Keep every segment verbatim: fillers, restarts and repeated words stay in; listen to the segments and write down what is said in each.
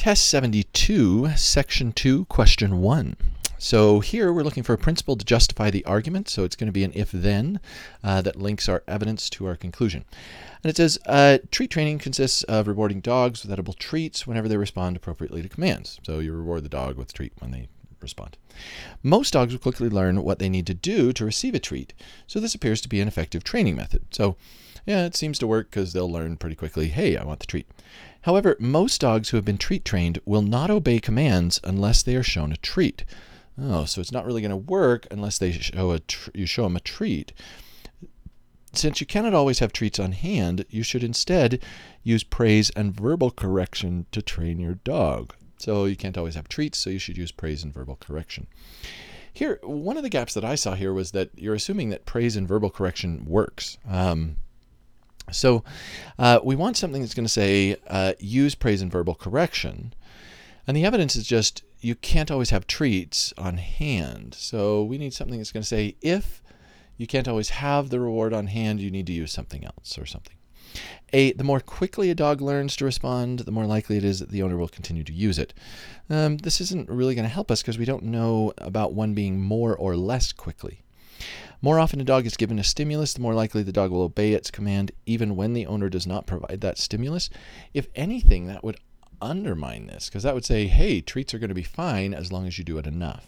Test seventy-two, Section two, Question one. So here we're looking for a principle to justify the argument. So it's going to be an if-then uh, that links our evidence to our conclusion. And it says, uh, treat training consists of rewarding dogs with edible treats whenever they respond appropriately to commands. So you reward the dog with a treat when they respond. Most dogs will quickly learn what they need to do to receive a treat. So this appears to be an effective training method. So yeah, it seems to work because they'll learn pretty quickly, hey, I want the treat. However, most dogs who have been treat trained will not obey commands unless they are shown a treat. Oh, so it's not really going to work unless they show a tr- you show them a treat. Since you cannot always have treats on hand, you should instead use praise and verbal correction to train your dog. So you can't always have treats, so you should use praise and verbal correction. Here, one of the gaps that I saw here was that you're assuming that praise and verbal correction works. Um, so uh, we want something that's going to say, uh, use praise and verbal correction. And the evidence is just, you can't always have treats on hand. So we need something that's going to say, if you can't always have the reward on hand, you need to use something else or something. A, the more quickly a dog learns to respond, the more likely it is that the owner will continue to use it. Um, this isn't really going to help us because we don't know about one being more or less quickly. More often a dog is given a stimulus, the more likely the dog will obey its command even when the owner does not provide that stimulus. If anything, that would undermine this because that would say, hey, treats are going to be fine as long as you do it enough.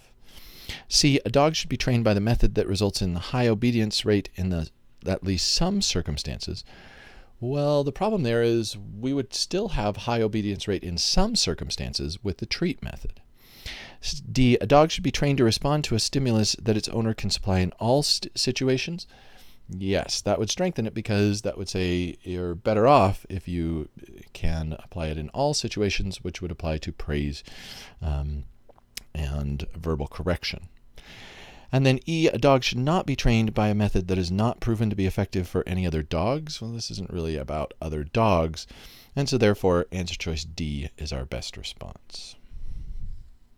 C, a dog should be trained by the method that results in the high obedience rate in the at least some circumstances. Well, the problem there is we would still have high obedience rate in some circumstances with the treat method. D, a dog should be trained to respond to a stimulus that its owner can supply in all st- situations. Yes, that would strengthen it because that would say you're better off if you can apply it in all situations, which would apply to praise um, and verbal correction. And then E, a dog should not be trained by a method that is not proven to be effective for any other dogs. Well, this isn't really about other dogs. And so therefore, answer choice D is our best response.